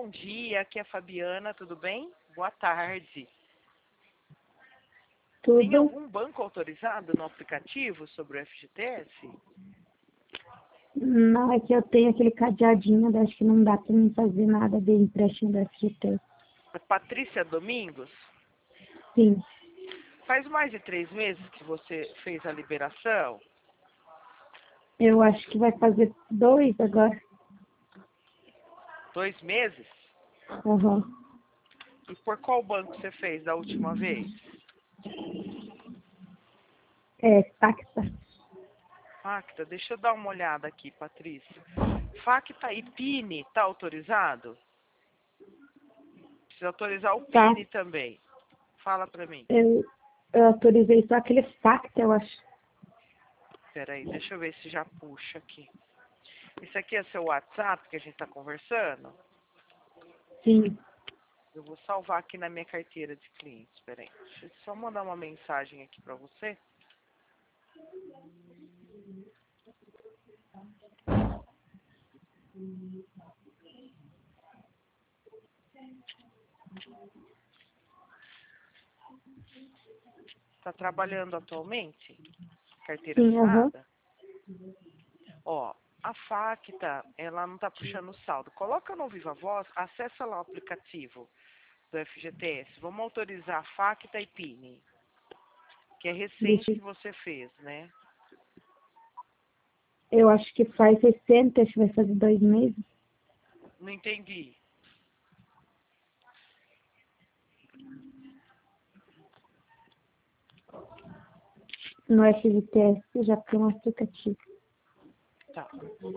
bom dia, aqui é a Fabiana, tudo bem? Boa tarde. Tem Tudo. algum banco autorizado no aplicativo sobre o FGTS? Não, é que eu tenho aquele cadeadinho, daí acho que não dá pra mim fazer nada de empréstimo da FGTS. É Patrícia Domingos? Sim, Faz mais de 3 meses que você fez a liberação? eu acho que vai fazer 2 agora. 2 meses? Uhum. E por qual banco você fez da última vez? É, Pacta. Facta, deixa eu dar uma olhada aqui, Patrícia. Facta e PIN, tá autorizado? Precisa autorizar o Tá. PIN também. Fala pra mim. Eu autorizei só aquele Pacta, eu acho. Peraí, deixa eu ver se já puxa aqui. Esse aqui é seu WhatsApp que a gente tá conversando? Sim. Eu vou salvar aqui na minha carteira de clientes. Peraí, deixa eu só mandar uma mensagem aqui pra você. Tá trabalhando atualmente? Carteira Sim, aham. assinada? Ó, a Facta, ela não tá puxando o saldo. Coloca no Viva Voz, acessa lá o aplicativo do FGTS. Vamos autorizar a Facta e PIN, que é recente Deixa que você fez, né? eu acho que faz 60, acho que vai fazer 2 meses. Não entendi. No FGTS já tem um aplicativo. Tá.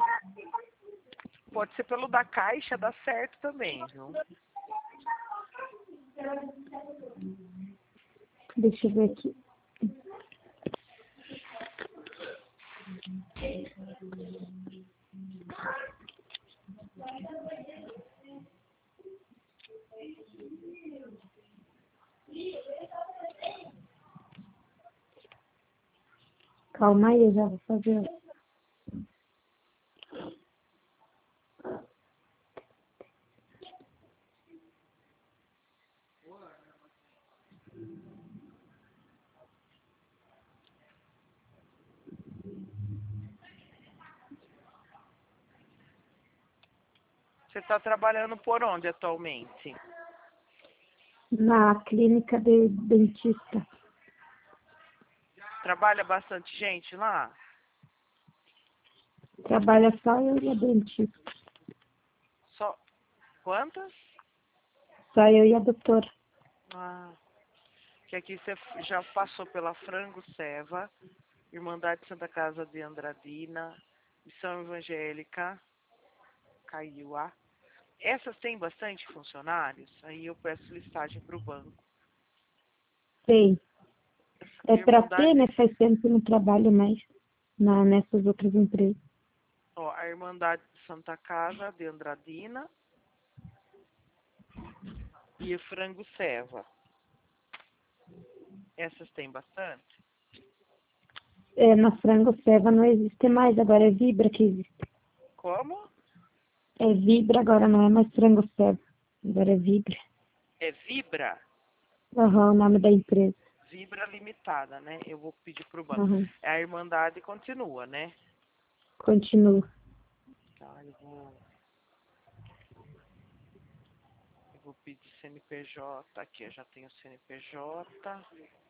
Pode ser pelo da Caixa, dá certo também, viu? Deixa eu ver aqui. Calma aí, eu já vou fazer. Você tá trabalhando por onde atualmente? Na clínica de dentista. Trabalha bastante gente lá? Trabalha só eu e a dentista. Só quantas? Só eu e a doutora. Ah, que aqui você já passou pela Frango Seva, Irmandade Santa Casa de Andradina, Missão Evangélica, Caiuá. Essas têm bastante funcionários? Aí eu peço listagem para o banco. Tem. É pra ter, Irmandade, né? Faz tempo que não trabalho mais nessas outras empresas. ó, a Irmandade de Santa Casa de Andradina e o Frango Seva. Essas têm bastante? É, na Frango Seva não existe mais, agora é Vibra que existe. Como? É Vibra, agora não é mais Frango Seva. Agora é Vibra. É Vibra? Aham, o nome da empresa. Vibra Limitada, né? Eu vou pedir pro banco. Aham. A Irmandade continua, né? Continua. Tá, eu vou pedir CNPJ. Aqui eu já tenho CNPJ.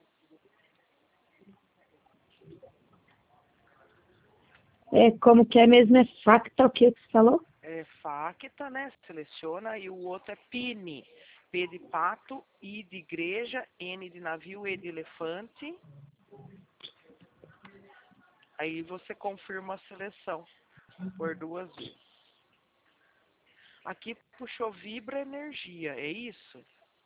É, como que é mesmo? É Facta, o que você falou? É Facta, né? Seleciona. E o outro é PIN. P de pato, I de igreja, N de navio, E de elefante. Aí você confirma a seleção por 2 vezes. Aqui puxou Vibra Energia, é isso?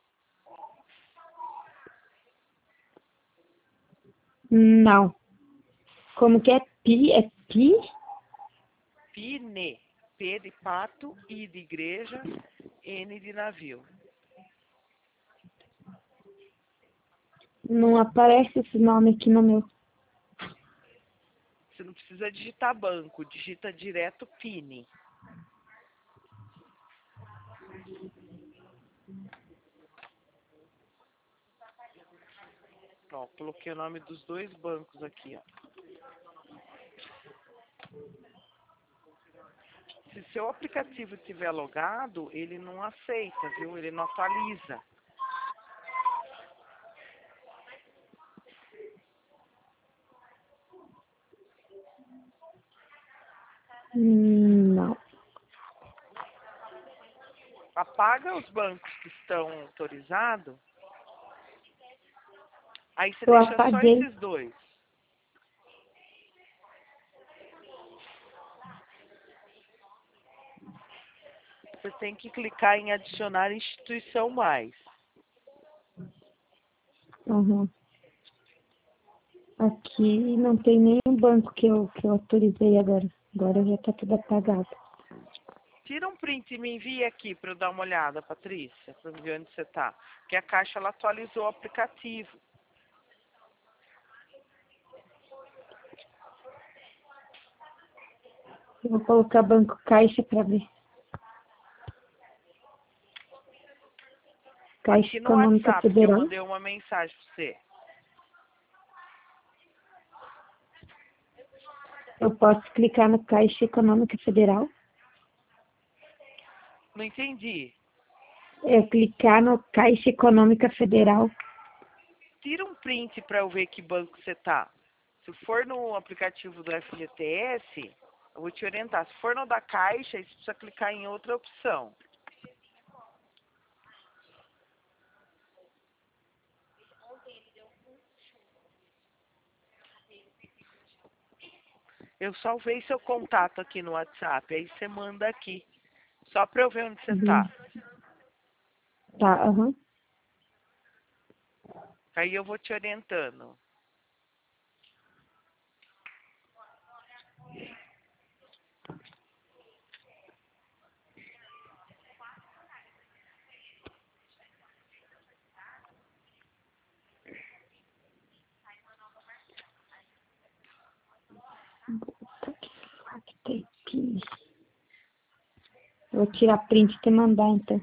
Não. Como que é Pi? É Pi? PIN. P de pato, I de igreja, N de navio. Não aparece esse nome aqui no meu. Você não precisa digitar banco, digita direto PIN. Ó, coloquei o nome dos dois bancos aqui, ó. Se seu aplicativo estiver logado, ele não aceita, viu? Ele não atualiza. Não. Apaga os bancos que estão autorizados. Aí você Eu deixa só apaguei. esses dois. Você tem que clicar em adicionar instituição mais. Uhum. Aqui não tem nenhum banco que eu autorizei agora. Agora já tá tudo apagado. Tira um print e me envia aqui para eu dar uma olhada, Patrícia, para eu ver onde você tá. Porque a Caixa ela atualizou o aplicativo. Eu vou colocar Banco Caixa para ver. Caixa Aqui no Econômica WhatsApp que eu Federal. mandei uma mensagem para você. Eu posso clicar no Caixa Econômica Federal. Não entendi. É clicar no Caixa Econômica Federal. Tira um print para eu ver que banco você tá. Se for no aplicativo do FGTS, eu vou te orientar. Se for no da Caixa, aí você precisa clicar em outra opção. Eu salvei seu contato aqui no WhatsApp, aí você manda aqui. Só para eu ver onde você Uhum. tá. Tá, aham. Aí eu vou te orientando. Aqui tem PIN. Vou tirar print e te mandar, então.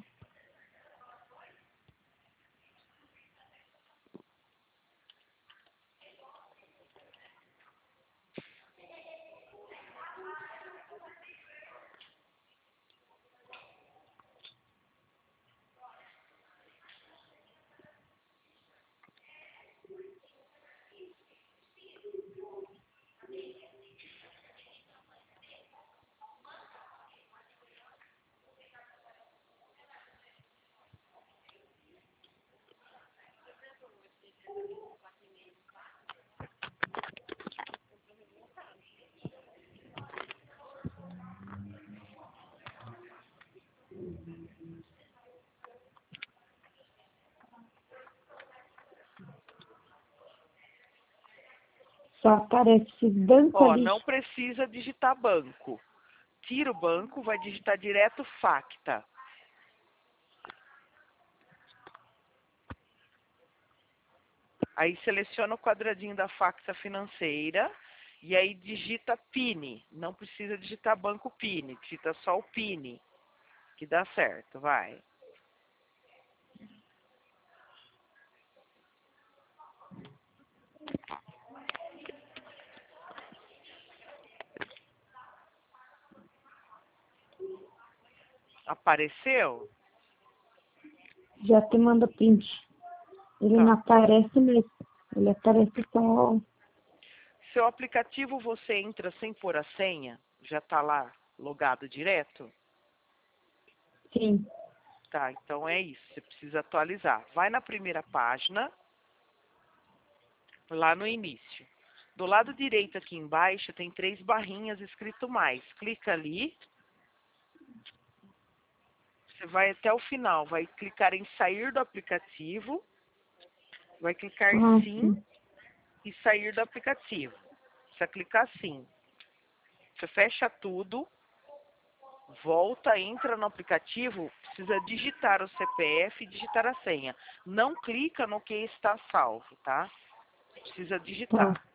Só aparece esse banco Ó, ali. não precisa digitar banco. Tira o banco, vai digitar direto Facta. Aí seleciona o quadradinho da Facta Financeira e aí digita PIN. Não precisa digitar banco PIN, digita só o PIN, que dá certo, vai. Apareceu? Já te manda print. Ele não Tá. aparece mesmo. Ele aparece só. Seu aplicativo você entra sem pôr a senha? Já tá lá logado direto? Sim. Tá, então é isso. Você precisa atualizar. Vai na primeira página, lá no início. Do lado direito aqui embaixo tem 3 barrinhas escrito mais. Clica ali. Você vai até o final. Vai clicar em sair do aplicativo. Vai clicar Ah, sim sim. e sair do aplicativo. Você clicar sim. Você fecha tudo. Volta, entra no aplicativo, precisa digitar o CPF e digitar a senha. Não clica no que está salvo, tá? Precisa Tá. digitar.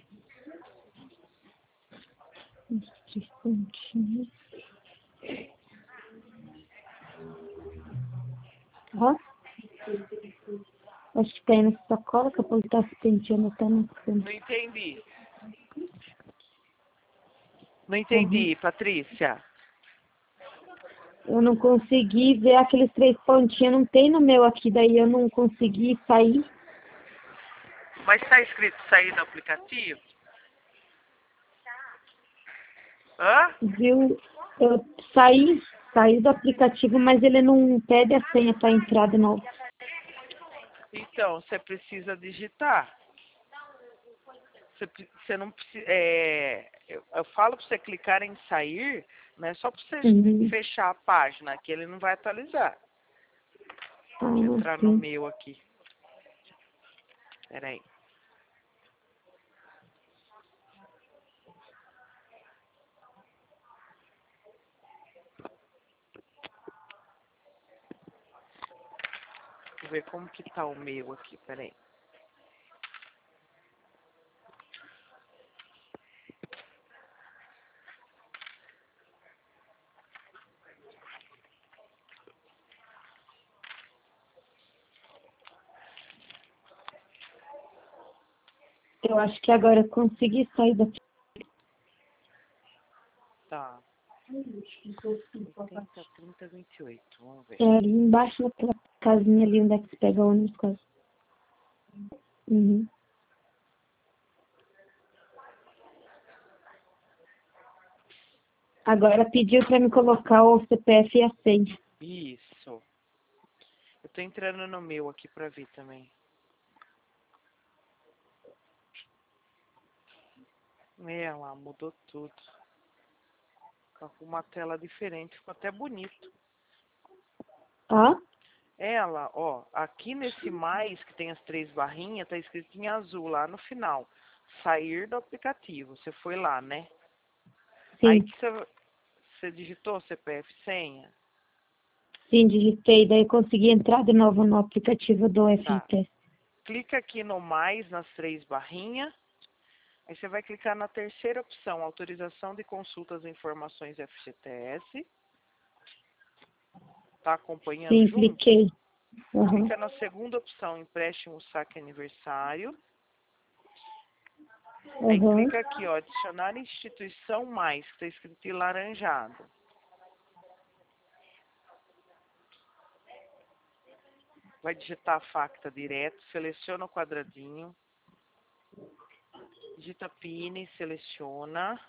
Os 3 pontinhos. Ó. Acho que tá aí nessa sacola que a Paulo tá se penteando até na cama. Não entendi. Não entendi, Patrícia. Eu não consegui ver aqueles 3 pontinhos, não tem no meu aqui, daí eu não consegui sair. Mas está escrito sair do aplicativo? Hã? Viu? Eu saí do aplicativo, mas ele não pede a senha para entrar de novo. Então, você precisa digitar. Você não precisa. Eu falo para você clicar em sair, não é só para você Uhum. fechar a página, que ele não vai atualizar. Ah, Deixa eu entrar no sim. meu aqui. Peraí. Vou ver como que tá o meu aqui, peraí. Eu acho que agora eu consegui sair daqui. Tá. 80, 30, 28. Vamos ver. É ali embaixo naquela casinha ali onde é que se pega o ônibus quase. Uhum. Agora pediu para me colocar o CPF e a senha. Isso. Eu tô entrando no meu aqui pra ver também. Lá, mudou tudo. Ficou com uma tela diferente, ficou até bonito. Ó, Ela, ó, aqui nesse mais que tem as 3 barrinhas, tá escrito em azul lá no final. Sair do aplicativo. Você foi lá, né? Aí sim. que você digitou CPF e senha? Sim, digitei. Daí eu consegui entrar de novo no aplicativo do Tá. FGTS. Clica aqui no mais nas 3 barrinhas. Aí você vai clicar na terceira opção, autorização de consultas e informações FGTS. Tá acompanhando Sim, junto? cliquei. Uhum. Clica na segunda opção, empréstimo saque aniversário. Aí Uhum. clica aqui, ó, adicionar instituição mais, que está escrito em laranjado. Vai digitar a facta direto, seleciona o quadradinho. Digita PIN, seleciona.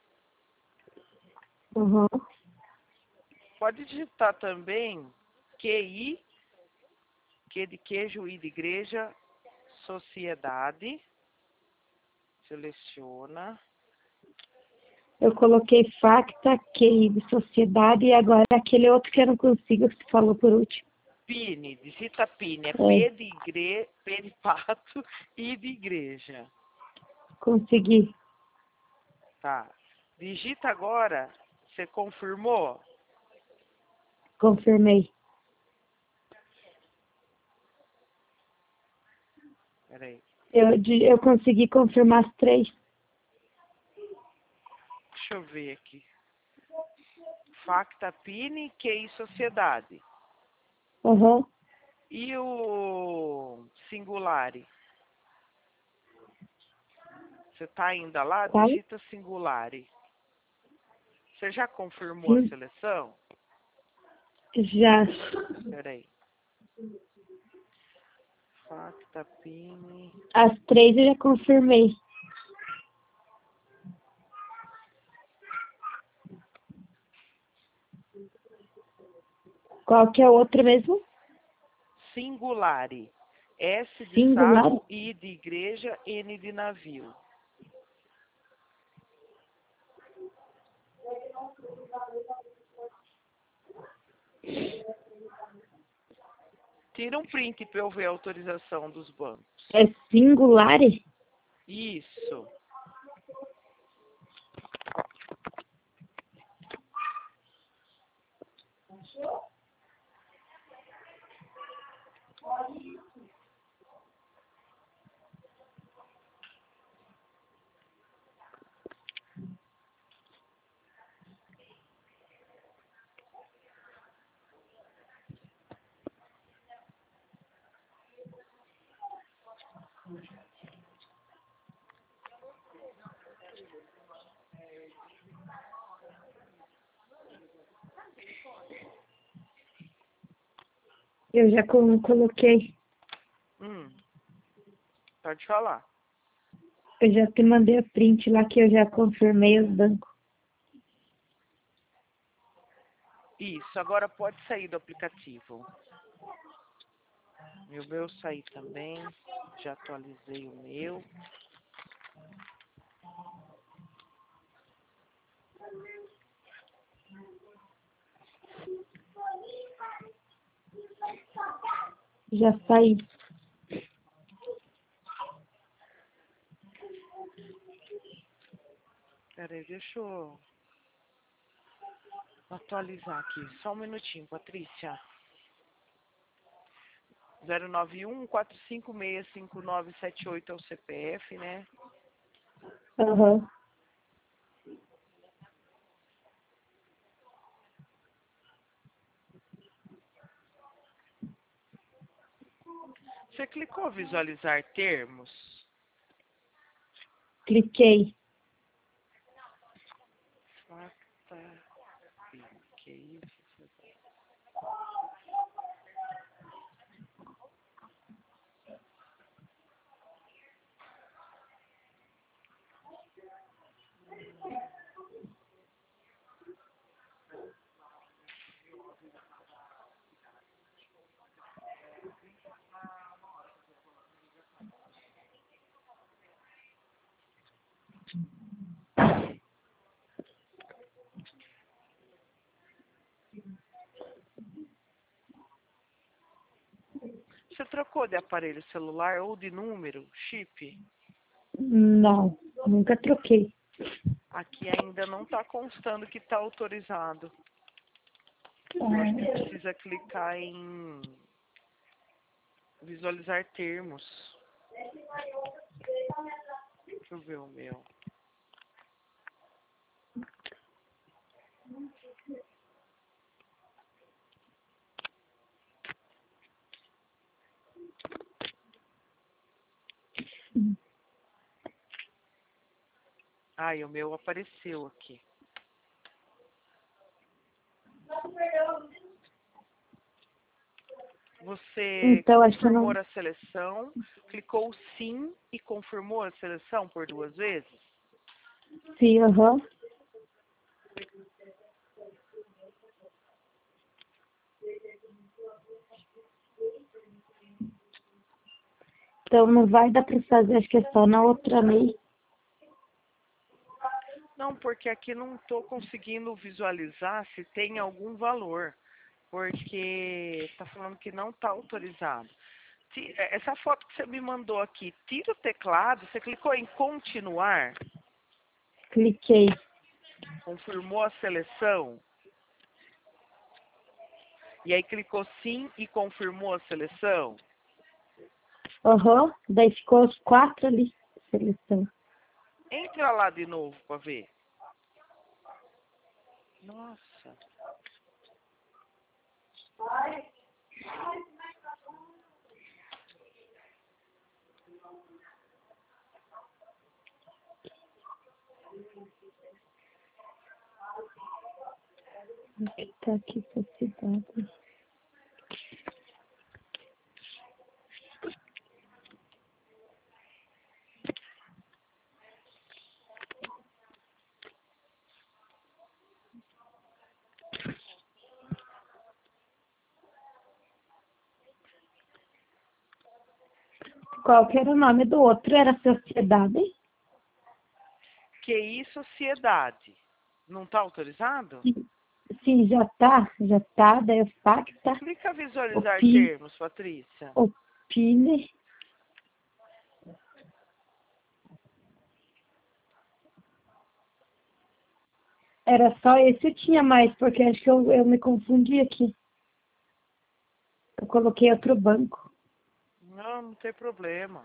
Uhum. Pode digitar também QI, Q de queijo, I de igreja, sociedade. Seleciona. Eu coloquei facta, QI de sociedade e agora aquele outro que eu não consigo, que você falou por último. PIN, digita PIN, é É, P de pato, I de igreja. consegui. Tá. Digita agora, você confirmou? Confirmei. Peraí, Eu consegui confirmar as 3. deixa eu ver aqui. Facta PIN, QI sociedade. Uhum. E o Singulari? Você tá ainda lá? Qual? Digita Singulari. Você já confirmou a Sim, seleção? já. Peraí. Facta PIN. As 3 eu já confirmei. Qual que é a outra mesmo? Singulari. S de Singular? saco, I de igreja, N de navio. Tira um print para eu ver a autorização dos bancos. É singular? Isso. Eu já coloquei. Pode falar. Eu já te mandei a print lá que eu já confirmei os bancos. Isso, agora pode sair do aplicativo. E o meu sair também. Já atualizei o meu. Já saí. Peraí, deixa eu atualizar aqui. Só um minutinho, Patrícia. 091-456-5978 é o CPF, né? Aham. Você clicou visualizar termos? Cliquei. Que isso? Você trocou de aparelho celular ou de número, chip? Não, nunca troquei. Aqui ainda não está constando que está autorizado. Eu acho que precisa clicar em visualizar termos. Deixa eu ver o meu. Ai, o meu apareceu aqui. Você Então, acho que eu confirmou não... a seleção, clicou sim e confirmou a seleção por 2 vezes? Sim, aham. Então não vai dar para fazer, acho que é só na outra lei. Não, porque aqui não estou conseguindo visualizar se tem algum valor, porque está falando que não está autorizado. Essa foto que você me mandou aqui, tira o teclado, você clicou em continuar, Cliquei. confirmou a seleção, e aí clicou sim e confirmou a seleção. Aham. Daí ficou os 4 ali. Seleção. Entra lá de novo para ver. Nossa. Tá aqui, sociedade. Qual que era o nome do outro? Era sociedade? QI Sociedade. Não está autorizado? Sim, sim, já tá. Já tá. Daí o Facta, Clica o visualizar Pi, termos, Patrícia. o Pine. Era só esse, eu tinha mais, porque acho que eu me confundi aqui. Eu coloquei outro banco. Não, não tem problema.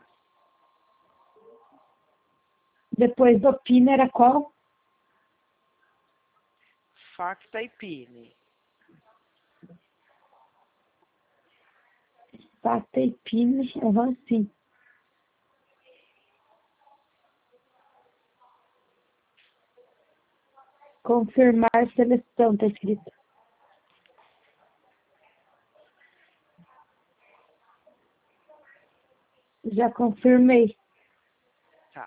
Depois do Pine era qual? Facta e Pine. Facta e Pine. Aham, sim. Confirmar seleção, tá escrito. Já confirmei. Tá.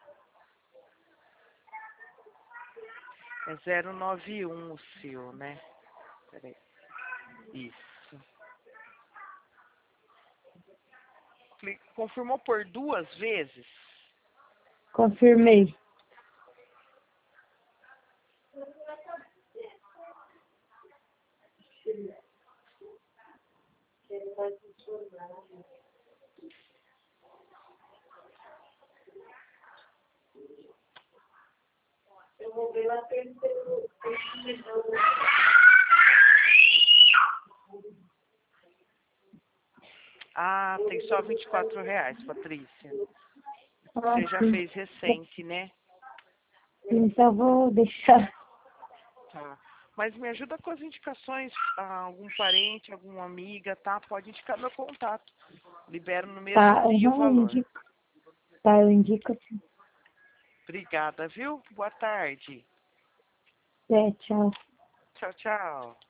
É 091 o seu, né? Peraí. Isso. Confirmou por 2 vezes? Confirmei. Eu vou ver lá pelo. Ah, tem só R$ 24, Patrícia. Você já Sim. fez recente, né? Então vou deixar. Tá. Mas me ajuda com as indicações, algum parente, alguma amiga, tá? Pode indicar meu contato. Libero no mesmo Tá, dia o eu valor. indico. Tá, eu indico sim. Obrigada, viu? Boa tarde. É, tchau. Tchau, tchau.